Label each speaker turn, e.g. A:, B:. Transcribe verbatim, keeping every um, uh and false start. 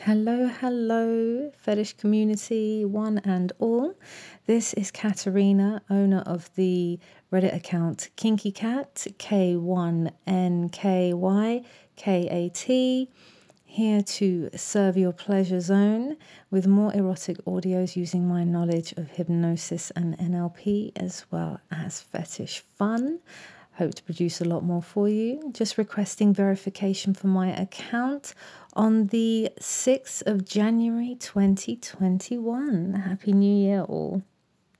A: Hello, hello, fetish community, one and all. This is Katerina, owner of the Reddit account Kinky Kat, K one N K Y K A T, here to serve your pleasure zone with more erotic audios using my knowledge of hypnosis and N L P, as well as fetish fun. Hope to produce a lot more for you. Just requesting verification for my account on the sixth of January twenty twenty-one. Happy New Year all.